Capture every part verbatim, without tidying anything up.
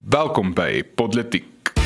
Welkom by Politiek.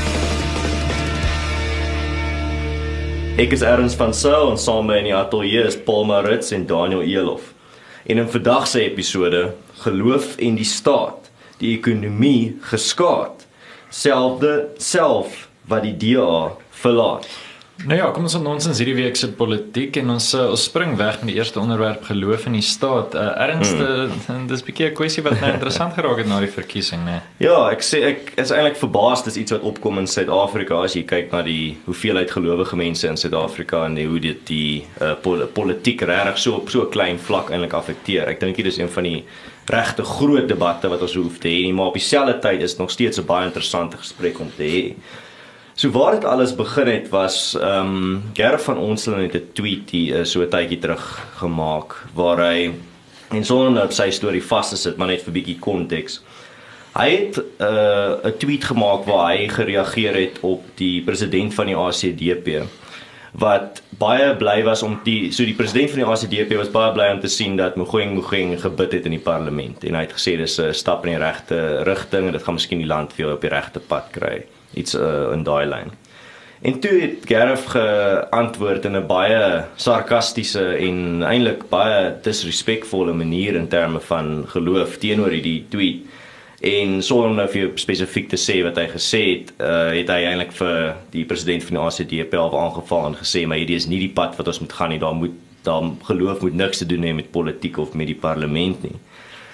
Ek is Ernst van Sail en saam met my in die ateljee is Paul Maritz en Daniel Elof. En in vandag se episode, geloof en die staat, die ekonomie geskaad, selfde self wat die D A verlaat. Nou ja, kom ons aan ons hierdie week se politiek en ons, uh, ons spring weg met die eerste onderwerp geloof in die staat. Uh, Ernst, hmm. uh, dis 'n bietjie 'n kwessie wat nou interessant geraak het na die verkiesing, né? Ja, ek sê ek is eintlik verbaas dis iets wat opkom in Suid-Afrika as jy kyk na die hoeveelheid gelowige mense in Suid-Afrika en die, hoe dit die uh, pol politiek regtig so op so 'n klein vlak eintlik affekteer. Ek dink dit is een van die regte groot debatte wat ons hoef te hê nie, maar op dieselfde tyd is nog steeds 'n baie interessante gesprek om te hê. So waar dit alles begin het was, um, Gerrit van Onselen het 'n tweet hier so 'n tydjie terug gemaak, waar hy, en sonder op sy storie vas te sit, maar net vir bietjie konteks. Hy het 'n uh, tweet gemaak waar hy gereageer het op die president van die A C D P, wat baie bly was om die, so die president van die A C D P was baie bly om te sien dat Mogoeng Mogoeng gebid het in die parlement, en hy het gesê dis 'n stap in die regte rigting, en dit gaan miskien die land weer op die regte pad kry. Iets uh, in daai lyn. En toe het Gerrit geantwoord in 'n baie sarkastiese en eintlik baie disrespekvolle manier in terme van geloof teenoor hierdie tweet. En sonder of jy spesifiek te sê wat hy gesê het, uh, het hy eintlik vir die president van die A C D P al aangeval en gesê, maar hierdie is nie die pad wat ons moet gaan nie, daar moet daar geloof moet niks te doen hê met politiek of met die parlement nie.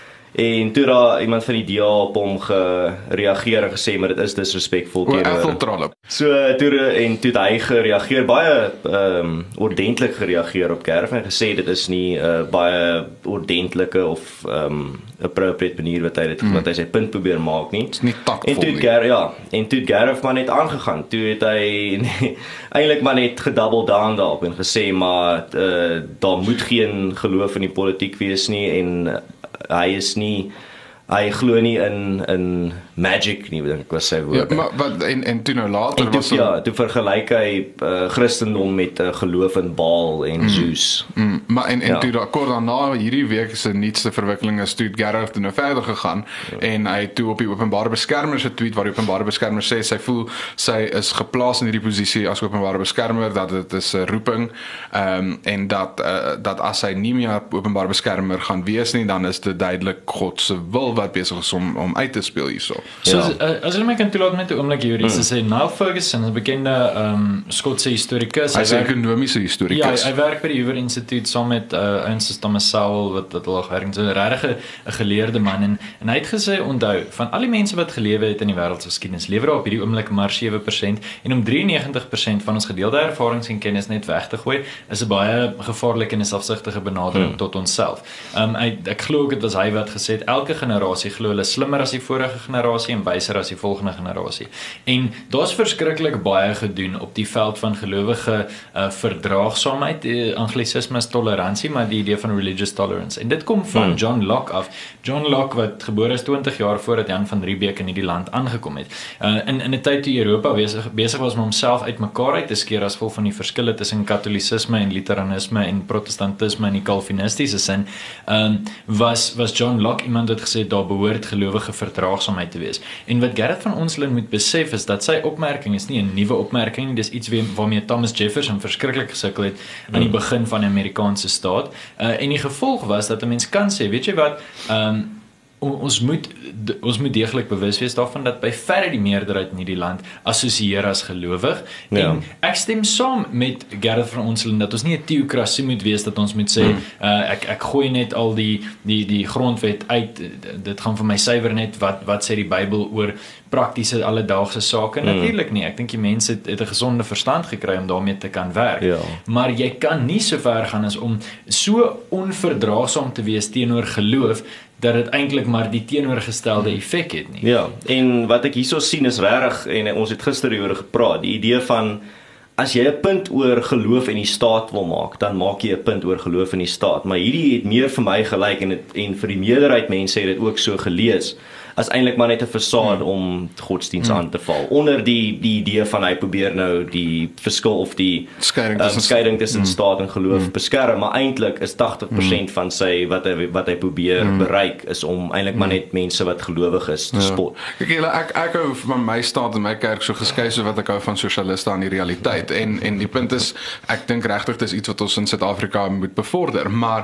En toe daar iemand van die D A op hom gereageer en gesê, maar dit is disrespekvol teenoor. So toe en toe hy gereageer, baie um, ordentlik gereageer op Gerrit en gesê dit is nie 'n uh, baie ordentlike of um, appropriate manier wat hy dit mm. wat hy sy punt probeer maak nie. Dit's nie takvol en toe nie. Gerrit, ja, en toe Gerrit maar net aangegaan. Toe het hy nee, eintlik maar net gedouble down daarop en gesê, maar uh, daar moet geen geloof in die politiek wees nie, en uh, hy is nie, hy glo nie in in magic nie, dink ek was sy woorde. Ja, maar wat en en toe nou later en toe, was ja, toe vergelyk hy uh, Christendom met uh, geloof in Baal en mm, Zeus. Mm, maar en en ja. toe daar kort daarna hierdie week se nuutste verwikkelinge is toe Gerrit nou verder gegaan ja. en hy het toe op die openbare beskermer se tweet waar die openbare beskermer sê sy voel sy is geplaas in hierdie posisie as openbare beskermer, dat dit is 'n roeping, um, en dat uh, dat as hy nie meer openbare beskermer gaan wees nie, dan is dit duidelik God se wil wat besig is om om uit te speel hierso. So ja. as, as jy my kan toelaat met 'n oomblik hier, is sê Niall Ferguson, 'n bekende um, Skotse historikus. Hy is 'n ekonomiese historikus. Ja, hy werk by die Hoover Instituut saam met uh, ouens soos Thomas Sowell wat wat al gewerk het, so 'n regtig 'n geleerde man, en en hy het gesê, onthou, van al die mense wat gelewe het in die wêreld se geskiedenis, lewe daar op hierdie oomblik maar sewe persent, en om drie en negentig persent van ons gedeelde ervarings en kennis net weg te gooi, is 'n baie gevaarlike en 'n selfsugtige benadering hmm. tot onsself. Um, ek ek glo ook dit was hy wat gesê het, elke generasie glo hulle slimmer as die vorige generasie en wyser as die volgende generasie. En daar's verskriklik baie gedoen op die veld van gelowige uh, verdraagsaamheid, uh, anglisisme is toleransie, maar die idee van religious tolerance. En dit kom van hmm. John Locke af. John Locke wat gebore is twintig jaar voordat Jan van Riebeeck in hierdie land aangekom het. Uh, in in 'n tyd toe Europa besig besig was om homself uitmekaar uit te skeer as gevolg van die verskille tussen Katholicisme en Lutheranisme en Protestantisme en die Calvinistiese sin, um, was was John Locke iemand wat gesê daar behoort gelowige verdraagsaamheid te wees. En wat Gerrit van Onselen moet besef is dat sy opmerking is nie 'n nuwe opmerking nie, dis iets waarmee Thomas Jefferson verskriklik gesukkel het aan die begin van die Amerikaanse staat. Uh, en die gevolg was dat 'n mens kan sê, weet jy wat, um, ons moet ons moet deeglik bewus wees daarvan dat by verre die meerderheid in hierdie land assosieer as gelowig. Ja. En ek stem saam met Gerrit van Onselen dat ons nie 'n teokrasie moet wees, dat ons moet sê hmm. uh, ek ek gooi net al die die die grondwet uit, dit gaan vir my suiwer net wat wat sê die Bybel oor praktiese alledaagse sake. Hmm. Natuurlik nie. Ek dink die mense het, het 'n gesonde verstand gekry om daarmee te kan werk. Ja. Maar jy kan nie so ver gaan as om so onverdraagsaam te wees teenoor geloof dat dit eintlik maar die teenoorgestelde effek het nie. Ja, en wat ek hierso sien is regtig, en ons het gister hieroor gepraat, die idee van as jy 'n punt oor geloof in die staat wil maak, dan maak jy 'n punt oor geloof in die staat. Maar hierdie het meer vir my gelyk, en, het, en vir die meerderheid mense het dit ook so gelees, as eintlik maar net 'n fasade om godsdienst aan te val. Onder die die idee van hy probeer nou die verskil of die Skeiding um, tussen skeiding tussen staat en geloof beskerm, maar eintlik is tachtig persent van sy wat hy wat hy probeer bereik is om eintlik maar net mense wat gelowig is te spot. Kyk julle, ek ek hou van my staat en my kerk so geskei so wat ek hou van sosialiste aan die realiteit. En en die punt is, ek dink regtig dis iets wat ons in Suid-Afrika moet bevorder, maar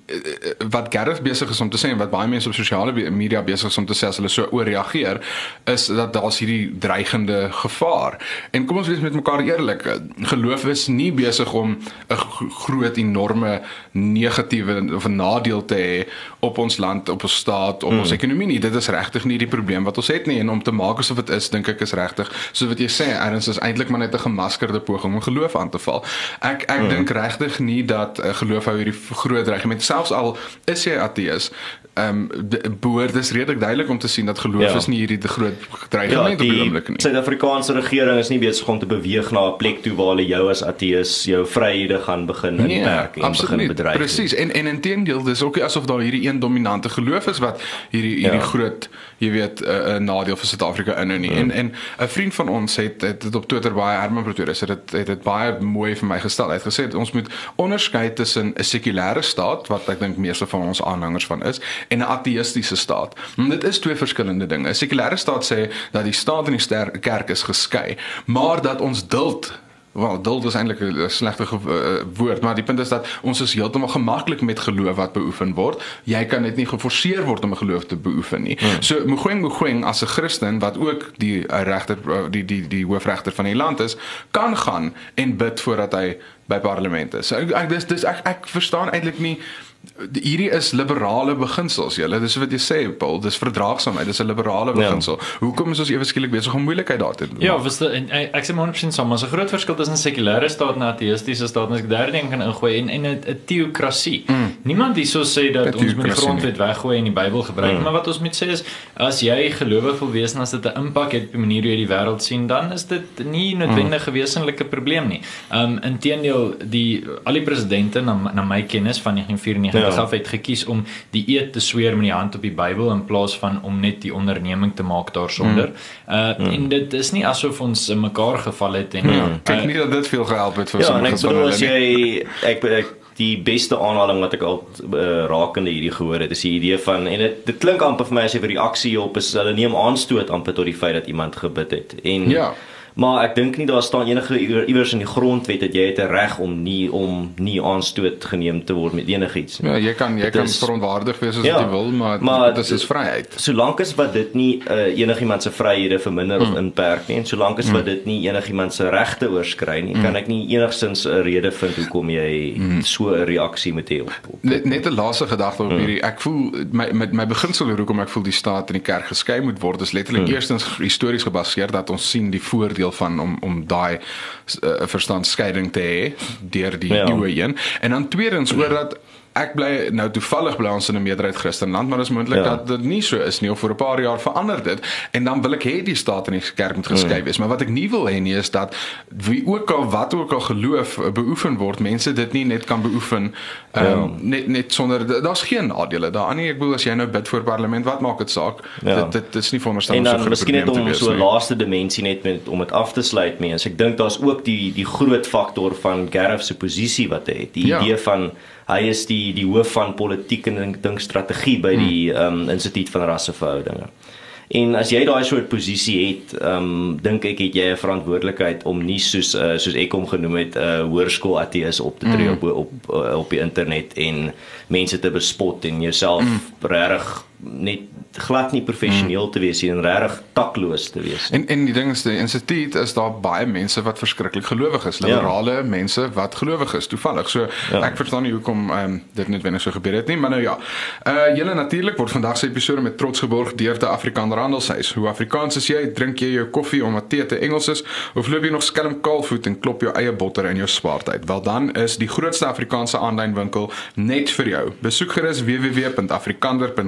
wat Gareth besig is om te sê en wat baie mense op sosiale media besig is om te sê as hulle so ooreageer, is dat daar's hierdie dreigende gevaar. En kom ons wees met mekaar eerlik, geloof is nie besig om 'n groot enorme negatiewe of 'n nadeel te hê op ons land, op ons staat, op mm. ons ekonomie nie. Dit is regtig nie die probleem wat ons het nie, en om te maak asof dit is, dink ek is regtig, soos wat jy sê, erns is eintlik maar net 'n gemaskerde poging om geloof aan te val. Ek ek mm. dink regtig nie dat uh, geloof hou hierdie groot dreigement, selfs al is jy ateïs, ehm um, behoort is redelik duidelik om te sien dat geloof ja. is nie hierdie groot dreigement ja, op die oomblik nie. Die Suid-Afrikaanse regering is nie besig om te beweeg na 'n plek toe waar hulle jou as ateïs jou vryhede gaan begin inperk nee, en begin bedreig. Presies. En en inteendeel, dis ook nie asof daar hierdie een dominante geloof is wat hierdie hierdie ja. groot, jy weet, 'n uh, nadeel vir Suid-Afrika inhou nie. Hmm. En en 'n vriend van ons het het dit op Twitter baie Herman Pretoria het dit het dit baie mooi vir my gestel. Hy het gesê ons moet onderskei tussen 'n sekulêre staat wat ek dink meeste van ons aanhangers van is en 'n ateïstiese staat. En dit is twee verskillende dinge. 'n Sekulêre staat sê dat die staat en die kerk is geskei, maar dat ons duld Wel, duld is eintlik 'n slegte uh, woord, maar die punt is dat ons is heeltemal gemaklik met geloof wat beoefen word. Jy kan net nie geforseer word om 'n geloof te beoefen nie. Hmm. So Mogoeng Mogoeng as 'n Christen wat ook die uh, regter die die die hoofregter van die land is, kan gaan en bid voordat hy by parlement is. So ek ek dis dis ek ek verstaan eintlik nie. Hierdie is liberale beginsels, julle. Dis wat jy sê, Paul, dis verdraagsaamheid, dis 'n liberale beginsel. Ja. Hoekom is ons ewe skielik besig om moeilikheid daar te doen? Ja, was dit en ek sê honderd persent saam, maar 'n groot verskil tussen 'n sekulêre staat en 'n ateïstiese staat, en as ek derde ding kan ingooi, en en 'n teokrasie. Mm. Niemand hierso sê dat ons moet die grondwet weggooi en die Bybel gebruik, mm. maar wat ons moet sê is, as jy gelowig wil wees en as dit 'n impak het op die manier hoe jy die wêreld sien, dan is dit nie noodwendig 'n wesenlike probleem nie. Um inteendeel, die al die presidente na, na my kennis van negentien vyf eenennegentig ja. af het gekies om die eed te sweer met die hand op die Bybel in plaas van om net die onderneming te maak daarsonder. Mm. Uh mm. En dit is nie asof ons in mekaar geval het en mm. ek dink nie dat dit veel gehelp het vir ja, sommige van hulle. Ja, as jy ek, ek die beste aanhaling wat ek al uh, rakende hierdie gehoor het, is die idee van, en dit, dit klink amper vir my as 'n reaksie op is hulle neem aanstoot amper tot die feit dat iemand gebid het. En ja. Maar ek dink nie daar staan enige iewers in die grondwet dat jy het 'n reg om nie om nie aanstoot geneem te word met enigiets. Ja, jy kan jy dit kan is, verontwaardig wees as ja, jy wil, maar, maar dit is vryheid. Solank as wat dit nie uh, enigiemand se vryhede verminder hmm. of inperk nie, en solank as hmm. wat dit nie enigiemand se regte oorskry nie, hmm. kan ek nie enigsins 'n rede vind hoekom jy hmm. so 'n reaksie moet hê op, op, op. Net, net 'n laaste gedagte op hmm. hierdie. Ek voel my met my beginsel hoekom ek voel die staat en die kerk geskei moet word is letterlik hmm. eerstens histories gebaseer dat ons sien die voordeel van om om daai uh, verstandsskeiding te hê deur die ja. eeue heen. En dan tweedens oor dat ek bly nou toevallig bly ons in 'n meerderheid Christenland, maar dit is moontlik ja. dat dit nie so is nie, of vir 'n paar jaar verander dit. En dan wil ek hê die staat en die kerk moet geskei wees. Mm. Maar wat ek nie wil hê nie is dat wie ook al wat ook al geloof beoefen word, mense dit nie net kan beoefen um, ja. net net sonder daar's geen nadele daaraan nie. Ek bedoel as jy nou bid voor parlement, wat maak dit saak? Ja. Dit dit is nie veronderstel om so 'n probleem te wees. En dan miskien net om so 'n laaste dimensie net met om dit af te sluit mee. So ek dink daar's ook die die groot faktor van Gareth se posisie wat hy het. Die ja. idee van hy is die die hoof van politiek en dink strategie by die um, Instituut van Rasseverhoudinge. En as jy daai soort posisie het, um, dink ek het jy 'n verantwoordelikheid om nie soos uh, soos ek hom genoem het, 'n uh, hoërskool ateïs op te tree mm. op op uh, op die internet en mense te bespot en jouself mm. regtig net glad nie professioneel mm. te wees en regtig takloos te wees. En en die ding is die instituut is daar baie mense wat verskriklik gelowig is, liberale ja. mense wat gelowig is, toevallig. So ja. ek verstaan nie hoekom um, dit noodwendig so gebeur het nie, maar nou ja. Uh julle natuurlik word vandag se episode met trots geborg deur die Afrikaner Handelshuis. Hoe Afrikaans is jy? Drink jy jou koffie omdat tee te Engels is of loop jy nog skelm kaalvoet en klop jou eie botter in jou swaardheid? Wel dan is die grootste Afrikaanse aanlyn winkel net vir jou. Besoek gerus w w w punt afrikaner punt com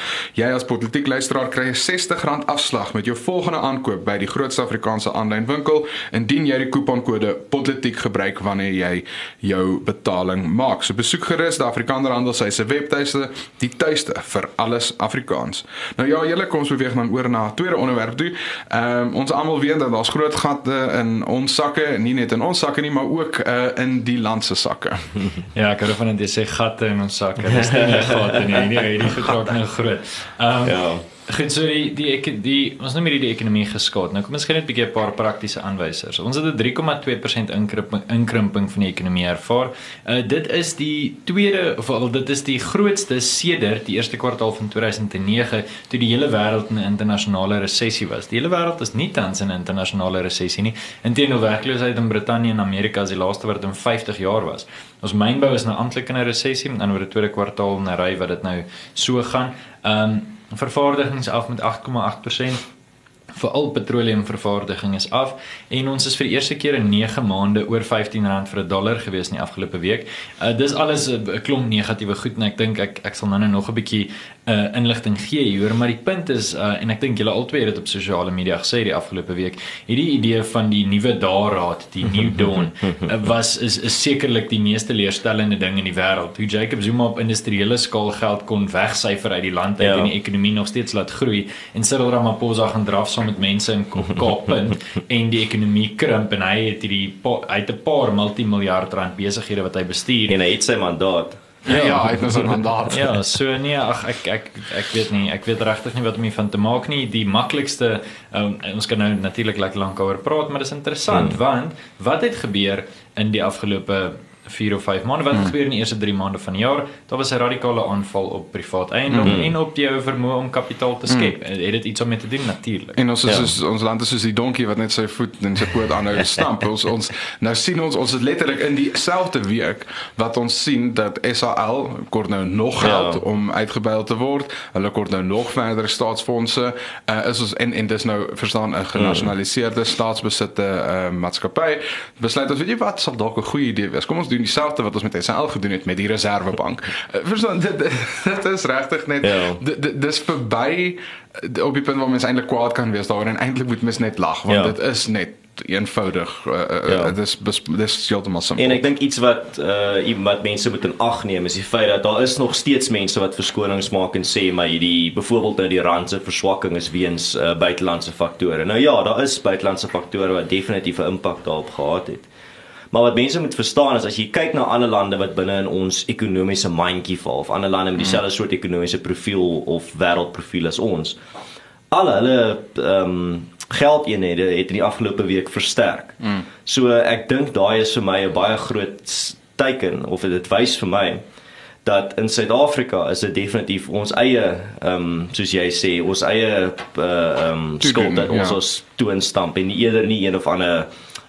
Jy as politiek luisteraar kry 'n sestig rand afslag met jou volgende aankoop by die grootste Afrikaanse aanlyn winkel indien jy die kuponkode politiek gebruik wanneer jy jou betaling maak. So besoek gerus die Afrikaner Handelshuis se webtuiste, die tuiste vir alles Afrikaans. Nou ja, julle kom ons beweeg dan oor na 'n tweede onderwerp toe. Ehm um, ons almal weet dat daar's groot gatte in ons sakke, nie net in ons sakke nie, maar ook uh, in die land se sakke. Ja, ek hou van dit sê gatte in ons sakke. Dis nie net gatte nie, nie, hierdie gedrag nou groot. Ehm um, ja. Goed, so die, die, die, ons noem hierdie die ekonomie geskaad. Nou kom ons kyk net 'n bietjie 'n paar praktiese aanwysers. Ons het 'n drie komma twee persent inkrimping, inkrimping van die ekonomie ervaar. Uh, dit is die tweede, of al dit is die grootste sedert die eerste kwartaal van twintig oh nege, toe die hele wêreld in 'n internasionale resessie was. Die hele wêreld is nie tans in 'n internasionale resessie nie. Inteendeel, werkloosheid in Brittanje en Amerika is die laaste wat in vyftig jaar was. Ons mynbou is nou amptelik in 'n resessie, en oor die tweede kwartaal in 'n ry wat dit nou so gaan. Um, Vervaardiging is af met agt komma agt persent. Veral petroleumvervaardiging is af en ons is vir die eerste keer in nege maande oor vyftien rand vir 'n dollar gewees in die afgelope week. Uh, dis alles 'n uh, klomp negatiewe goed en ek dink ek ek sal nou nog 'n bietjie uh, inligting gee hier, maar die punt is uh, en ek dink julle albei het dit op sosiale media gesê die afgelope week, hierdie idee van die nuwe daaraad, die New Dawn, uh, was is, is sekerlik die meeste leerstellende ding in die wêreld. Hoe Jacob Zuma op industriële skaal geld kon wegsyfer uit die land uit ja. en die ekonomie nog steeds laat groei en Cyril Ramaphosa gaan draf saam met mense in Kaappunt en die ekonomie krimp en hy het hierdie hy het 'n paar multimiljard rand besighede wat hy bestuur en hy het sy mandaat. Ja, ja, hy het nou sy mandaat. Ja, so nee, ag ek ek ek weet nie, ek weet regtig nie wat om hiervan te maak nie. Die maklikste um, ons kan nou natuurlik lekker lank oor praat, maar dis interessant hmm. want wat het gebeur in die afgelope vier of vyf maande, wat het gebeur in die eerste drie maande van die jaar? Daar was 'n radikale aanval op privaat eiendom mm. en op jou vermoë om kapitaal te skep. Mm. Het dit iets om mee te doen? Natuurlik. En ons is ja. soos, ons land is soos die donkie wat net sy voet en sy poot aanhou stamp. ons ons nou sien ons ons is letterlik in dieselfde week wat ons sien dat S A L kort nou nog geld ja. om uitgebuil te word. Hulle kort nou nog verder staatsfondse. Uh, is ons en en dis nou verstaan 'n genasionaliseerde mm. staatsbesitte uh, maatskappy. Besluit ons weet jy wat sal dalk 'n goeie idee wees. Kom ons doen dieselfde wat ons met S A L gedoen het met die Reservebank. Uh, verstaan, dit, dit is regtig net ja. dis verby op die punt waar mens eintlik kwaad kan wees daaroor en eintlik moet mens net lag want ja. dit is net eenvoudig. Uh, ja. Dis dis heeltemal simpel. En ek dink iets wat uh wat mense moet in ag neem is die feit dat daar is nog steeds mense wat verskonings maak en sê maar hierdie byvoorbeeld nou die rand se verswakking is weens uh, buitelandse faktore. Nou ja, daar is buitelandse faktore wat definitief 'n impak daarop gehad het. Maar wat mense moet verstaan is as jy kyk na ander lande wat binne in ons ekonomiese mandjie val of ander lande met dieselfde soort ekonomiese profiel of wêreldprofiel as ons, al hulle ehm um, geldeenhede het in die afgelope week versterk. Mm. So ek dink daai is vir my 'n baie groot teken of dit wys vir my dat in Suid-Afrika is dit definitief ons eie ehm um, soos jy sê, ons eie uh, um, skuld dat ons ja. ons toonstamp en eerder nie een of ander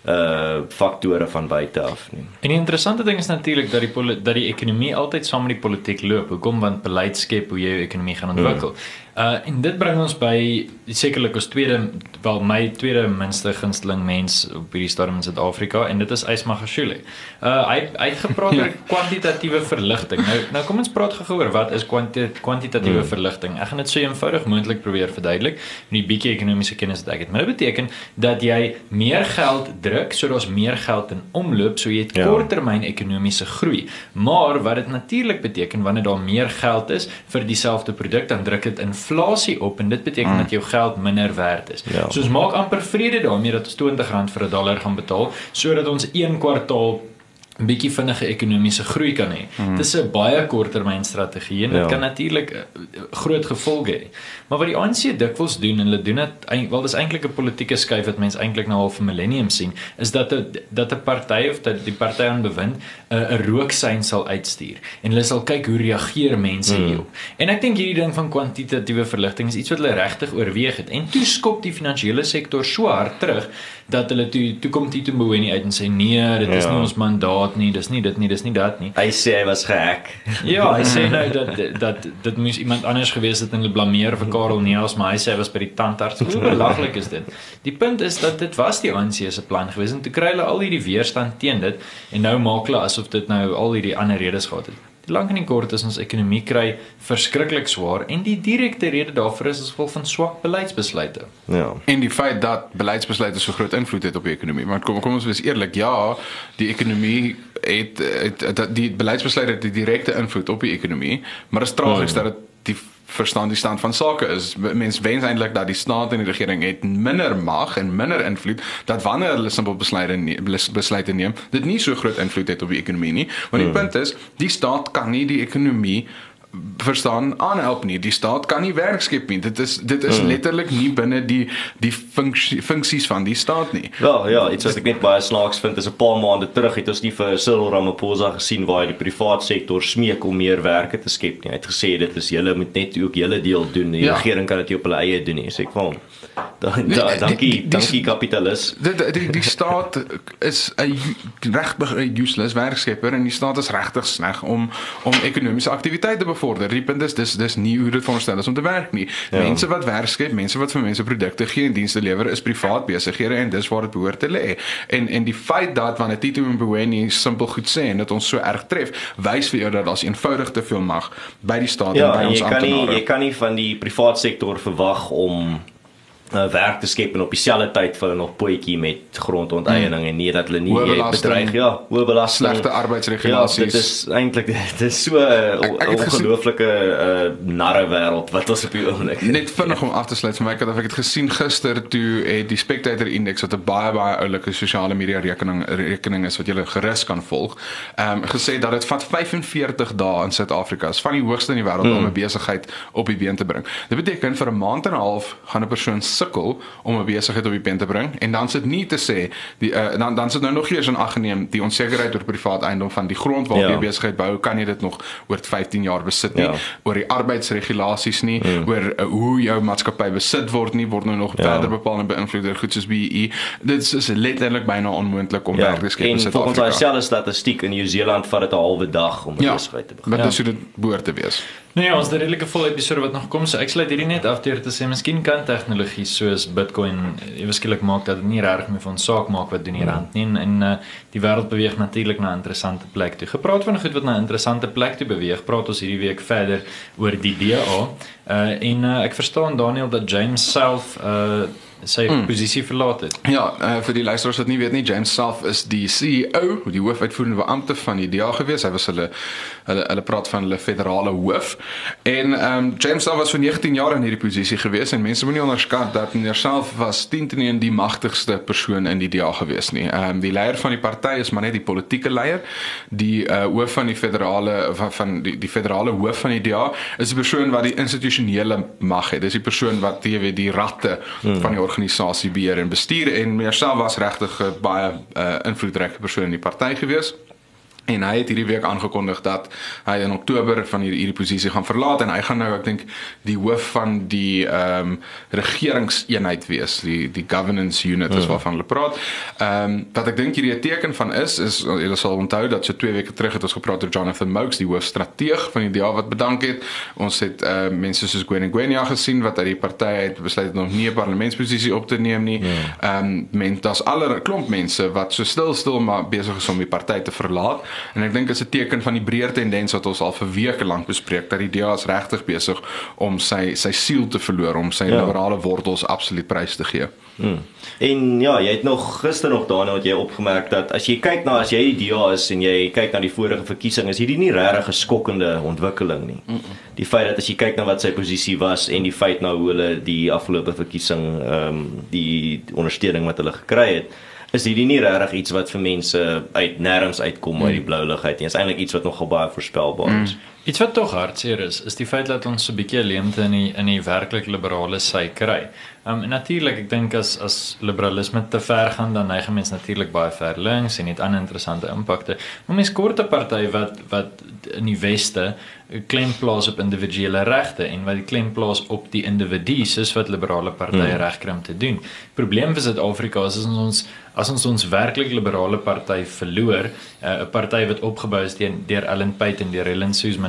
uh faktore van buite af nie. En die interessante ding is natuurlik dat die dat die ekonomie altyd saam met die politiek loop. Hoekom? Want beleid skep hoe jy jou ekonomie gaan ontwikkel. Hmm. Uh en dit bring ons by sekerlik ons tweede wel my tweede minste gunsteling mens op hierdie stadium in Suid-Afrika en dit is Ys Magashule. Uh hy hy het gepraat oor kwantitatiewe verligting. Nou nou kom ons praat gou oor wat is kwanti kwantitatiewe hmm. verligting. Ek gaan dit so eenvoudig moontlik probeer verduidelik met die bietjie ekonomiese kennis wat ek het. Maar dit beteken dat jy meer geld druk, so daar's meer geld in omloop, so jy het ja. korttermyn ekonomiese groei. Maar wat dit natuurlik beteken wanneer daar meer geld is vir dieselfde produk, dan druk dit inflasie op en dit beteken mm. dat jou geld minder werd is. Ja. So ons maak amper vrede daarmee dat ons twintig rand vir 'n dollar gaan betaal sodat ons een kwartaal 'n bietjie vinnige ekonomiese groei kan hê. Mm. Dit is 'n baie korttermyn strategie en dit ja. kan natuurlik groot gevolge hê. Maar wat die A N C dikwels doen en hulle doen dit wel dis eintlik 'n politieke skuif wat mense eintlik nou al vir millennium sien, is dat 'n dat 'n party of dat die party aan bewind 'n uh, rooksein sal uitstuur en hulle sal kyk hoe reageer mense mm. hierop. En ek dink hierdie ding van kwantitatiewe verligting is iets wat hulle regtig oorweeg het. En toe skop die finansiële sektor so hard terug dat hulle toe toe kom Tito Mboweni uit en sê nee, dit is ja. nie ons mandaat nie, dis nie dit nie, dis nie dat nie. Hy sê hy was gehack. Ja, hy sê nou dat dat dit moes iemand anders gewees het en hulle blameer vir Karel Neels, maar hy sê hy was by die tandarts. Hoe belaglik is dit? Die punt is dat dit was die A N C se plan gewees en toe kry hulle al hierdie weerstand teen dit en nou maak hulle asof dit nou al hierdie ander redes gehad het. Die lank en die kort is ons ekonomie kry verskriklik swaar en die direkte rede daarvoor is as gevolg van swak beleidsbesluite. Ja. En die feit dat beleidsbesluite so groot invloed het op die ekonomie. Maar kom kom ons wees eerlik, ja, die ekonomie het, het, het die beleidsbesluite het die direkte invloed op die ekonomie, maar dit is tragies hmm. dat dit die verstaan die stand van sake is. Mens wens eintlik dat die staat en die regering het minder mag en minder invloed, dat wanneer hulle simpel besluite neem, besluite neem, dit nie so groot invloed het op die ekonomie nie. Want die hmm. punt is, die staat kan nie die ekonomie verstaan aanhelp nie. Die staat kan nie werk skep nie. Dit is dit is hmm. letterlik nie binne die die funksie, funksies van die staat nie. Wel ja, iets wat ek net baie snaaks vind is 'n paar maande terug het ons nie vir Cyril Ramaphosa gesien waar hy die privaat sektor smeek om meer werke te skep nie. Hy het gesê dit is julle moet net ook julle deel doen. Die ja. regering kan dit nie op hulle eie doen nie. Sê ek vir hom. Da, da, dankie, dankie kapitalis. Die, die, die, die staat is 'n regtig 'n useless werkskepper en die staat is regtig sleg om om ekonomiese aktiwiteite te bevorder. Die punt is dis dis nie hoe dit veronderstel is om te werk nie. Ja. Mense wat werk skep, mense wat vir mense produkte gee en dienste lewer is privaat besighede en dis waar dit behoort te lê. En en die feit dat wanneer Tito Mboweni simpel goed sê en dit ons so erg tref, wys vir jou dat daar's eenvoudig te veel mag by die staat ja, en by en ons jy kan amptenare. Nie, jy kan nie van die privaat sektor verwag om Uh, werk te skep en op dieselfde tyd vir hulle nog potjie met grondonteeneming hmm. en nie dat hulle nie bedreig ja, hoë belasting, slegte arbeidsregulasies. Ja, dit is eintlik dit is so 'n ongelooflike uh, narre wêreld wat ons op die oomblik. Net vinnig om af te sluit vir my, ek het gesien gister toe het die Spectator Index wat 'n baie baie oulike sosiale media rekening rekening is wat jy gerus kan volg. Ehm um, gesê dat dit vat vyf en veertig dae in Suid-Afrika, is van die hoogste in die wêreld hmm. om 'n besigheid op die been te bring. Dit beteken vir 'n maand en 'n half gaan 'n persoon sukkel om 'n besigheid op die been te bring en dan sit nie te sê die uh, dan dan sit nou nog eers in ag geneem die onsekerheid oor privaat eiendom van die grond waarop ja. jy besigheid bou, kan jy dit nog oor vyftien jaar besit nie, ja. oor die arbeidsregulasies nie, hmm. oor uh, hoe jou maatskappy besit word nie, word nou nog ja. verder bepaal en beïnvloed deur goed soos B E E. Dit is letterlik byna onmoontlik om ja. werk te skep in Suid-Afrika. En volgens dieselfde statistiek in New Zealand vat dit 'n halwe dag om 'n ja. besigheid te begin. Maar dis hoe dit behoort te wees. Nee, ons het 'n redelike vol episode wat nog kom, so ek sluit hierdie net af deur te sê miskien kan tegnologie soos Bitcoin eweskielik maak dat dit nie regtig meer vir ons saak maak wat doen die rand nie en, en uh, die wêreld beweeg natuurlik na 'n interessante plek toe. Gepraat van goed wat na 'n interessante plek toe beweeg, praat ons hierdie week verder oor die D A. Uh, en uh, ek verstaan Daniel dat James self uh, sy mm. posisie verlaat het. Ja, uh, vir die luisteraars wat nie weet nie, James self is die C E O, die hoofuitvoerende beampte van die D A gewees. Hy was hulle hulle hulle praat van hulle federale hoof. En ehm um, James self was vir negentien jaar in hierdie posisie gewees en mense moenie onderskat dat meneer self was tien te een die magtigste persoon in die D A gewees nie. Ehm um, die leier van die party is maar net die politieke leier. Die uh, hoof van die federale van, van die die federale hoof van die D A is die persoon wat die institusionele mag het. Dis die persoon wat jy weet die ratte hmm. van die organisasie beheer en bestuur en meneer self was regtig uh, baie uh, invloedryke persoon in die party gewees. En hy het hierdie week aangekondig dat hy in Oktober van hierdie, hierdie posisie gaan verlaat en hy gaan nou ek dink die hoof van die ehm um, regeringseenheid wees, die die governance unit is waarvan hulle praat. Ehm um, wat ek dink hierdie 'n teken van is is julle sal onthou dat so twee weke terug het ons gepraat oor Jonathan Mokes, die hoofstrateeg van die D A wat bedank het. Ons het uh, mense soos Gwen Ngwenya gesien wat uit die party het besluit om nie 'n parlementsposisie op te neem nie. Ehm um, men daar's aller klomp mense wat so stil stil maar besig is om die party te verlaat. En ek dink dit is 'n teken van die breër tendens wat ons al vir weke lank bespreek dat die D A is regtig besig om sy sy siel te verloor, om sy ja. liberale wortels absoluut prys te gee. Hmm. En ja, jy het nog gister nog daarna wat jy opgemerk dat as jy kyk na as jy die D A is en jy kyk na die vorige verkiesing, is hierdie nie regtig 'n skokkende ontwikkeling nie. Mm -mm. Die feit dat as jy kyk na wat sy posisie was en die feit nou hoe hulle die afgelope verkiesing ehm um, die ondersteuning wat hulle gekry het, is hierdie nie regtig iets wat vir mense uit nêrens uitkom mm. uit die blou lug uit nie. Dit is eintlik iets wat nogal baie voorspelbaar is. Mm. Iets wat tog hartseer is, is die feit dat ons so 'n bietjie leemte in die in die werklik liberale sy kry. Um, en natuurlik, ek dink as as liberalisme te ver gaan, dan neig mense natuurlik baie ver links en het ander interessante impakte. Maar mens korte party wat wat in die weste klem plaas op individuele regte en wat die klem plaas op die individu, soos wat liberale partye hmm. regkry om te doen. Probleem vir Suid-Afrika is as ons as ons ons werklik liberale party verloor, 'n uh, party wat opgebou is deur deur Ellen Payne en deur Helen Suzman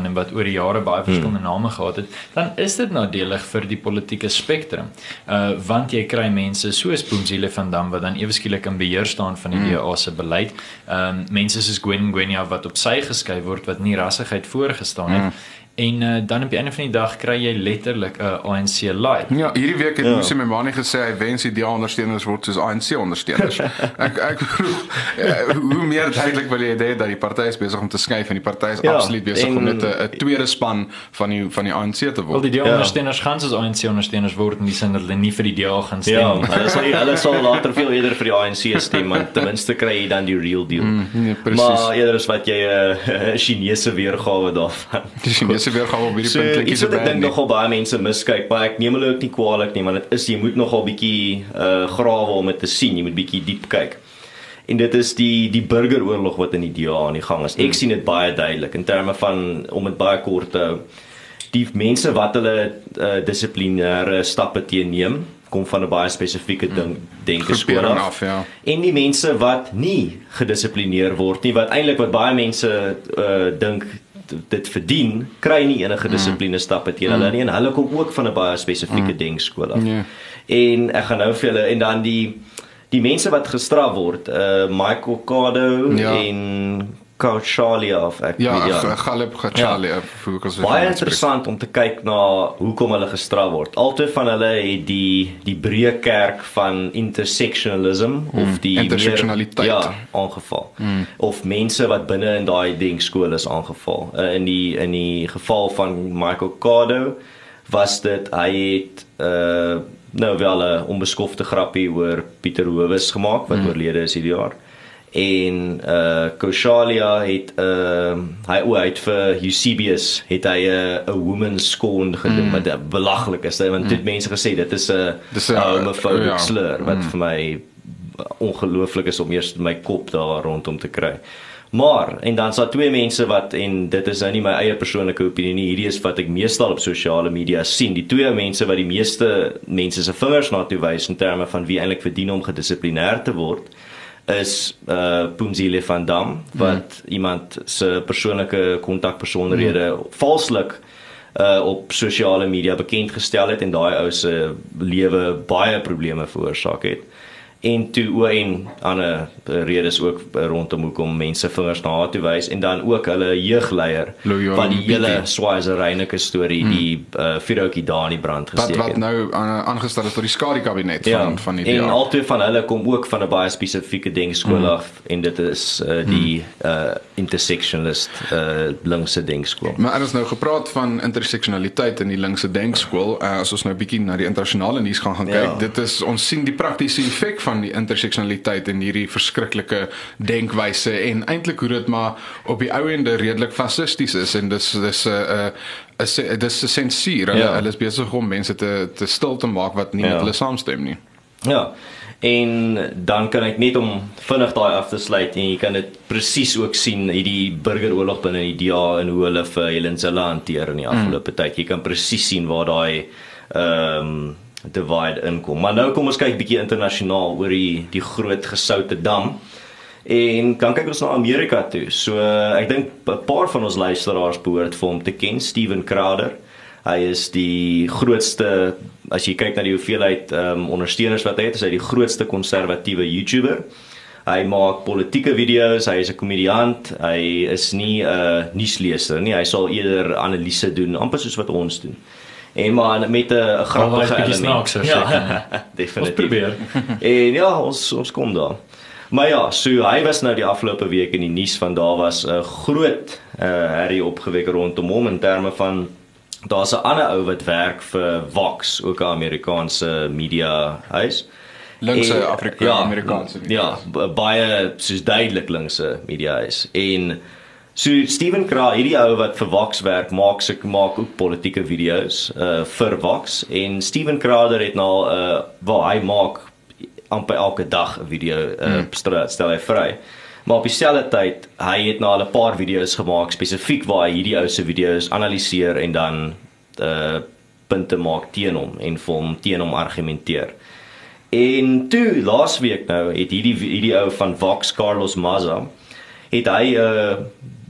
en wat oor die jare baie verskillende hmm. name gehad het, dan is dit nadelig vir die politieke spektrum. Uh, want jy kry mense soos Boonzile van Dam wat dan ewe skielik in beheer staan van die hmm. D A se beleid. Um, mense soos Gwen Ngwenya wat op sy geskei word wat nie rassigheid voorgestaan het. Hmm. En uh, dan op die einde van die dag kry jy letterlik 'n uh, A N C light. Ja, hierdie week het ja. Musi Memani gesê hy wens die D A ondersteuners word soos A N C ondersteuners. ek ek uh, hoe meer duidelik wil jy hê dat die party is besig om te skuif en die party is ja, absoluut besig om net 'n tweede span van die van die A N C te word. Wel die D A ondersteuners ja. gaan soos A N C ondersteuners word in die sin dat hulle nie vir die D A gaan stem. Ja, hulle sal hulle sal later veel eerder vir die A N C stem, want ten minste kry jy dan die real deal. Mm, nee, maar eerder is wat jy 'n uh, Chinese weergawe daarvan. Die Chinese weergawe op hierdie so, punt klink iets wat ek dink nogal baie mense miskyk, maar ek neem hulle ook nie kwaadlik nie, maar dit is jy moet nogal bietjie uh, grawe om dit te sien, jy moet bietjie diep kyk. En dit is die die burgeroorlog wat in die D A aan die gang is. Ek hmm. sien dit baie duidelik in terme van om dit baie kort te hou. Die mense wat hulle uh, dissiplinêre stappe teenneem, kom van 'n baie spesifieke ding denke skool af. Ja. En die mense wat nie gedissiplineer word nie, wat eintlik wat baie mense uh, dink dit verdien, kry nie enige dissipline stappe teen hulle nie en hulle kom ook van 'n baie spesifieke mm. denkskool af. Yeah. En ek gaan nou vir julle en dan die die mense wat gestraf word, uh, Michael Kado ja. en Kauchalia of ek ja, weet ja. Galeb Kauchalia. Ja. Baie interessant om te kyk na hoekom hulle gestraf word. Altyd van hulle het die die breë kerk van intersectionalism mm. of die intersectionaliteit ja, aangeval. Mm. Of mense wat binne in daai denkskool is aangeval. Uh, in die in die geval van Michael Kado was dit hy het uh, nou wel 'n onbeskofte grappie oor Pieter Howes gemaak wat mm. oorlede is hierdie jaar. En uh Kauchalia het uh hy o hy het vir Eusebius het hy 'n uh, 'n woman scorned genoem, wat mm. belaglik is, want mm. dit mense gesê dit is 'n homophobic ja. slur wat mm. vir my ongelooflik is om eers my kop daar rondom te kry. Maar en dan is daar twee mense wat en dit is nou nie my eie persoonlike opinie nie, hierdie is wat ek meestal op sosiale media sien. Die twee mense wat die meeste mense se vingers na toe wys in terme van wie eintlik verdien om gedissiplinêr te word, is uh Boonzile van Dam wat mm. iemand se persoonlike kontakpersoonhede mm. valslik uh op sosiale media bekend gestel het en daai ou se lewe baie probleme veroorsaak het. En toe o en ander redes ook rondom hoekom mense vingers na haar toe wys en dan ook hulle jeugleier van die hele Swazi Reineke storie hmm. die uh, Firoki Dani brand gesteek het. Wat, wat nou aangestel is tot die skadu kabinet ja, van van die D A. En altyd van hulle kom ook van 'n baie spesifieke denkskool hmm. af en dit is uh, die uh, intersectionalist uh, linkse denkskool. Maar er is nou gepraat van intersectionaliteit in die linkse denkskool. Uh, as ons nou bietjie na die internasionale nuus gaan gaan kyk, ja. dit is ons sien die praktiese effek van die intersectionaliteit en hierdie verskriklike denkwyse en eintlik hoe dit maar op die ou ende redelik fascisties is en dis dis 'n uh, uh, dis 'n sensuur. Hulle, ja. hulle is besig om mense te te stil te maak wat nie ja. met hulle saamstem nie. Ja. En dan kan ek net om vinnig daai af te sluit en jy kan dit presies ook sien hierdie burgeroorlog binne die D A en hoe hulle vir Helen Zille hanteer in die afgelope mm. tyd. Jy kan presies sien waar daai ehm um, divide inkom. Maar nou kom ons kyk bietjie internasionaal oor die die groot gesoute dam. En kan kyk ons na Amerika toe. So uh, ek dink 'n paar van ons luisteraars behoort vir hom te ken, Steven Crowder. Hy is die grootste, as jy kyk na die hoeveelheid um, ondersteuners wat hy het, is hy die grootste konservatiewe YouTuber. Hy maak politieke video's, hy is 'n komediant, hy is nie 'n uh, nuusleser nie, hy sal eerder analise doen, amper soos wat ons doen. En maar met 'n grappige element. Ja, definitief. Ons probeer. En ja, ons ons kom daar. Maar ja, so hy was nou die afgelope week in die nuus van daar was 'n groot uh, herrie opgewek rondom hom in terme van daar's 'n ander ou wat werk vir Vox, ook 'n Amerikaanse media huis. Linkse Afrika ja, Amerikaanse media. Ja, baie soos duidelik linkse media huis. En so Steven Crowder, hierdie ou wat vir Vox werk, maak sy maak ook politieke video's uh vir Vox en Steven Crowder het nou uh waar hy maak amper elke dag 'n video uh hmm. stel hy vry. Maar op dieselfde tyd, hy het nou al 'n paar video's gemaak spesifiek waar hy hierdie ou se video's analiseer en dan uh punte maak teen hom en vir hom teen hom argumenteer. En toe laasweek nou het hierdie hierdie ou van Vox, Carlos Maza, het hy 'n uh,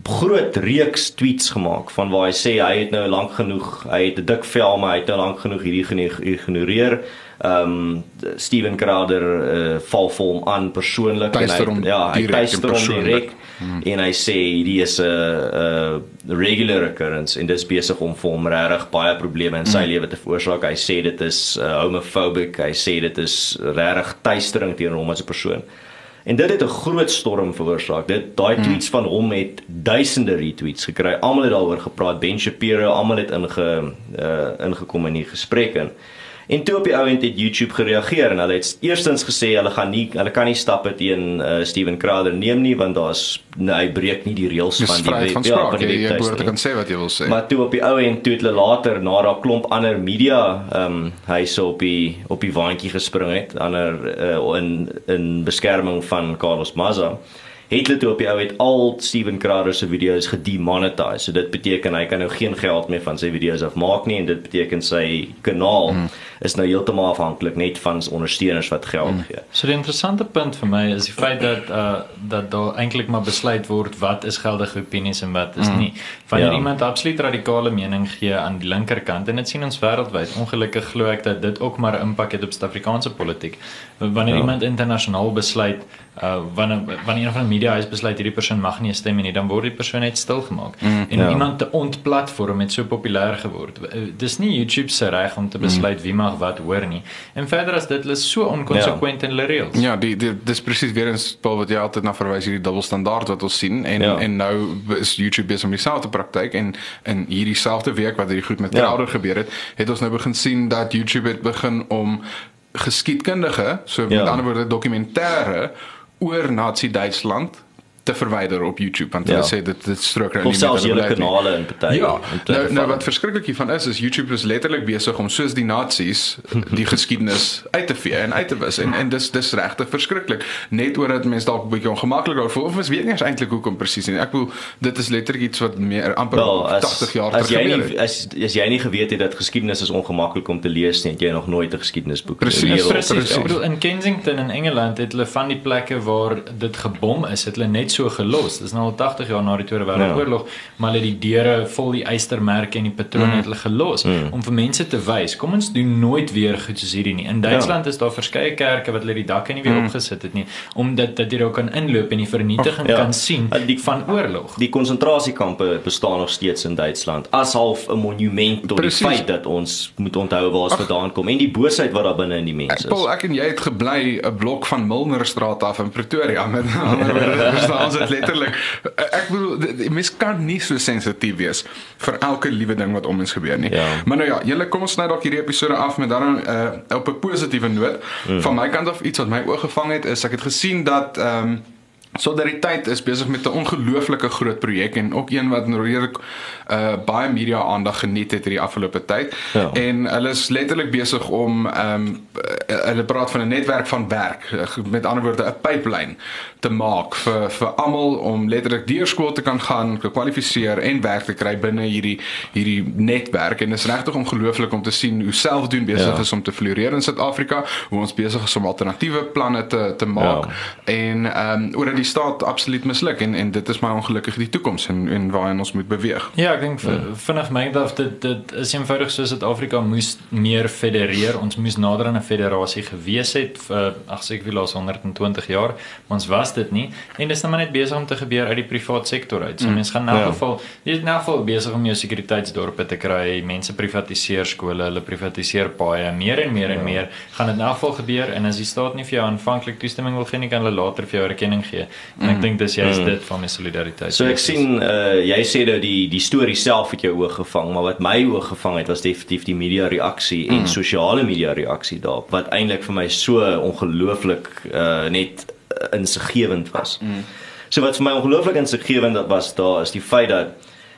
groot reeks tweets gemaak van waar hy sê hy het nou lank genoeg, hy het 'n dik vel, maar hy het nou lank genoeg hierdie geïgnoreer. Um, Steven Crowder uh, val vir hom aan persoonlik en hy, ja, hy tyster hom direk hmm. en hy sê hierdie is 'n uh, uh, regular occurrence en dis besig om vir hom regtig baie probleme in sy hmm. lewe te veroorsaak. Hy sê dit is uh, homophobic, hy sê dit is regtig tystering teenoor hom as 'n persoon. En dit het 'n groot storm veroorsaak. Dit daai tweets van hom het duisende retweets gekry. Almal het daaroor gepraat. Ben Shapiro, almal het inge uh, ingekom in die gesprek in. En toe op die ouend het YouTube gereageer en hulle het eerstens gesê hulle gaan nie hulle kan nie stappe teen uh, Steven Crowder neem nie want daar's nee, hy breek nie die reëls van die wet ja, van die jy behoort te kan sê wat jy wil sê. Maar toe op die ouend toe het hulle later na daar klomp ander media um, hy so op die op die waantjie gespring het ander uh, in in beskerming van Carlos Maza. Het hulle toe op die ou het al Steven Crowder se video's gedemonetiseer. So dit beteken hy kan nou geen geld meer van sy video's afmaak nie en dit beteken sy kanaal mm. is nou heeltemal afhanklik net van ondersteuners wat geld mm. gee. So die interessante punt vir my is die feit dat uh, dat daar eintlik maar besluit word wat is geldige opinies en wat is mm. nie. Wanneer ja. iemand absoluut radikale mening gee aan die linkerkant en dit sien ons wêreldwyd. Ongelukkig glo ek dat dit ook maar 'n impak het op Suid-Afrikaanse politiek. Wanneer ja. iemand internasionaal besluit uh, wanneer wanneer een van die media huis besluit hierdie persoon mag nie 'n stem hê nie, dan word die persoon net stil gemaak. Mm, en ja. iemand te ontplatform het so populêr geword. Dis nie YouTube se reg om te besluit mm. wie mag wat hoor nie. En verder as dit is so onkonsekwent ja. in hulle reëls. Ja, die, die dis presies weer eens Paul wat jy altyd na verwys hierdie dubbelstandaard wat ons sien en ja. en nou is YouTube besig om dieselfde praktyk en in hierdie selfde week wat hierdie goed met Crowder ja. gebeur het, het ons nou begin sien dat YouTube het begin om geskiedkundige, so met ja. ander woorde dokumentêre oor Nazi-Duitsland te verwyder op YouTube want hulle ja. sê dit dit strook nou nie met hulle hele kanale in party. Ja, nou, nou wat verskriklik hiervan is is YouTube is letterlik besig om soos die Nazis die geskiedenis uit te vee en uit te wis en en dis dis regtig verskriklik. Net oor dat mense dalk 'n bietjie ongemaklik voel of ons weet nie eens eintlik hoekom presies nie. Ek bedoel dit is letterlik iets wat meer amper well, as, tachtig jaar terug gebeur het. As as jy nie geweet het dat geskiedenis is ongemaklik om te lees nie, het jy nog nooit 'n geskiedenisboek gelees. Presies. Ek bedoel in Kensington in Engeland het hulle van die plekke waar dit gebom is, het hulle net so gelos. Dis nou al tachtig jaar na die Tweede Wêreldoorlog, ja. maar hulle die deure vol die eystermerke en die patrone mm. het hulle gelos mm. om vir mense te wys. Kom ons doen nooit weer goed soos hierdie nie. In Duitsland ja. is daar verskeie kerke wat hulle die dakke nie weer mm. opgesit het nie, omdat dat jy ook kan inloop en die vernietiging ja. kan sien die, van oorlog. Die konsentrasiekampe bestaan nog steeds in Duitsland as half 'n monument tot Precies. die feit dat ons moet onthou waar ons vandaan kom en die boosheid wat daar binne in die mense is. Paul, ek en jy het gebly 'n blok van Milnerstraat af in Pretoria met ander woorde verstaan dit letterlik. Ek bedoel die mens kan nie so sensitief wees vir elke liewe ding wat om ons gebeur nie. Ja. Maar nou ja, julle kom ons sny dalk hierdie episode af met dan uh, op 'n positiewe noot. Mm. Van my kant af iets wat my oog gevang het is ek het gesien dat ehm um, Solidariteit is besig met 'n ongelooflike groot projek en ook een wat redelik uh, baie media aandag geniet het hierdie afgelope tyd. Ja. En hulle is letterlik besig om ehm um, hulle praat van 'n netwerk van werk, met ander woorde 'n pipeline te maak vir vir almal om letterlik deur skool te kan gaan, gekwalifiseer en werk te kry binne hierdie hierdie netwerk en dit is regtig ongelooflik om te sien hoe selfdoen besig ja. is om te floreer in Suid-Afrika, hoe ons besig is om alternatiewe planne te te maak ja. en ehm um, oor die staat absoluut misluk en en dit is maar ongelukkig die toekoms en en waarheen ons moet beweeg. Ja, ek dink ja. vinnig my dink dit dit is eenvoudig soos Suid-Afrika moes meer federeer. Ons moes nader aan 'n federasie gewees het vir ag seker wie laas honderd en twintig jaar, maar ons was dit nie en dis nou maar net besig om te gebeur uit die privaat sektor uit. So mm. mense gaan in elk ja. geval, jy is in elk geval besig om jou sekuriteitsdorpe te kry. Mense privatiseer skole, hulle privatiseer paaie, meer en meer ja. en meer gaan dit in elk geval gebeur en as die staat nie vir jou aanvanklik toestemming wil gee nie, kan hulle later vir jou erkenning gee. En ek dink dis juist mm. dit van my solidariteit. So ek sien uh, jy sê dat die die storie self het jou oog gevang, maar wat my oog gevang het was definitief die media reaksie mm. en sosiale media reaksie daarop wat eintlik vir my so ongelooflik uh, net insiggewend was. Mm. So wat vir my ongelooflik insiggewend was daar is die feit dat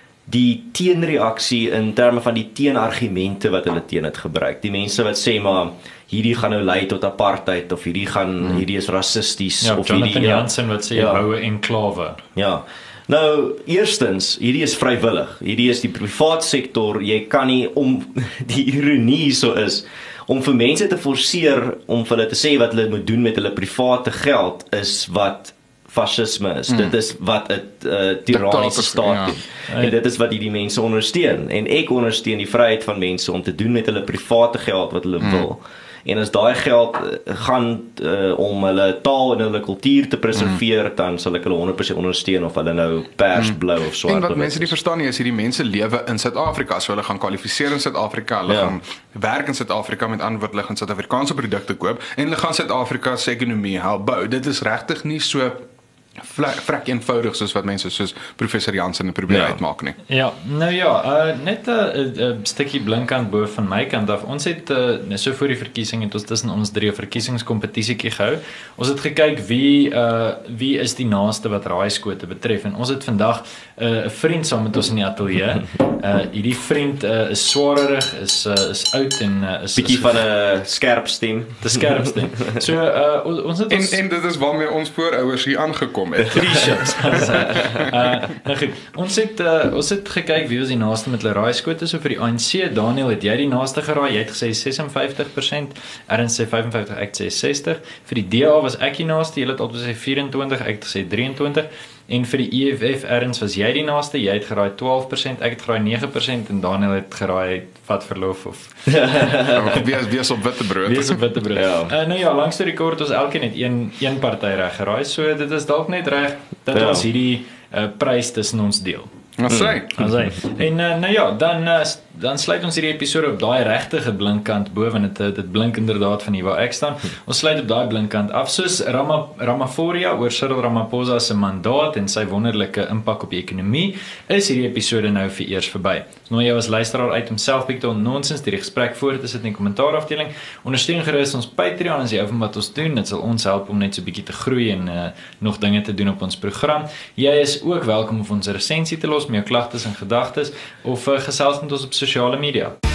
die teenreaksie in terme van die teenargumente wat hulle teen het gebruik. Die mense wat sê maar hierdie gaan nou lei tot apartheid of hierdie gaan mm. hierdie is rassisties ja, of Jonathan hierdie Jansen wat sê ja. bou 'n enklawe. Ja. Nou, eerstens, hierdie is vrywillig. Hierdie is die privaat sektor. Jy kan nie om die ironie so is om vir mense te forceer om vir hulle te sê wat hulle moet doen met hulle private geld is wat fascisme is. Mm. Dit is wat 'n uh, tiranniese staat ja. doen. En dit is wat die, die mense ondersteun. En ek ondersteun die vryheid van mense om te doen met hulle private geld wat hulle mm. wil. En as daai geld uh, gaan uh, om hulle taal en hulle kultuur te preserveer, mm. dan sal ek hulle honderd persent ondersteun of hulle nou pers, mm. blou of swart. En wat mense nie verstaan nie is hierdie mense lewe in Suid-Afrika, so hulle gaan kwalifiseer in Suid-Afrika, hulle ja. gaan werk in Suid-Afrika met antwoord hulle gaan Suid-Afrikaanse produkte koop en hulle gaan Suid-Afrika se ekonomie help bou. Dit is regtig nie so vrek eenvoudig soos wat mense soos professor Jansen probeer ja. uitmaak nie. Ja, nou ja, uh, net 'n uh, uh, stukkie blinkkant bo van my kant af. Ons het uh, so voor die verkiesing het ons tussen ons drie 'n verkiesingskompetisietjie gehou. Ons het gekyk wie uh, wie is die naaste wat raaiskote betref en ons het vandag 'n uh, vriend saam met ons in die ateljee. Uh hierdie vriend uh, is swarerig, is uh, is oud en uh, is bietjie van 'n skerp stem, te skerp stem. So uh, ons het ons en, en dit is waarmee ons voorouers hier aangekom het. Drie shots. uh, nou goed, ons het uh, ons het gekyk wie was die naaste met hulle raaiskote. So vir die A N C, Daniel, het jy die naaste geraai? Jy het gesê ses en vyftig persent, Ernst sê vyf en vyftig, ek sê sestig. Vir die D A was ek die naaste, jy het altyd gesê vyf en twintig, ek het gesê drie en twintig. En vir die E F F, Ernst, was jy die naaste, jy het geraai twaalf persent, ek het geraai negen persent en Daniel het geraai vat verlof of wees wees op witbrood. Wees op witbrood. Ja. Uh, nou ja, langs die rekord ons elkeen het een een party reg geraai. So dit is dalk net reg dat ja. ons hierdie uh, prys tussen ons deel. Ons sê. Ons sê. En uh, nou ja, dan uh, dan sluit ons hierdie episode op daai regte blinkkant bo want dit dit blink inderdaad van hier waar ek staan. Ons sluit op daai blinkkant af soos Rama, Ramaphosa oor Cyril Ramaphosa se mandaat en sy wonderlike impak op die ekonomie is hierdie episode nou vir eers verby. Ons nooi jou as luisteraar uit om self bietjie te nonsens die gesprek voor te sit in die kommentaarafdeling. Ondersteun gerus ons Patreon as jy van wat ons doen. Dit sal ons help om net so bietjie te groei en uh, nog dinge te doen op ons program. Jy is ook welkom om ons resensie te los met jou klagtes en gedagtes of uh, gesels met ons op sosiale media.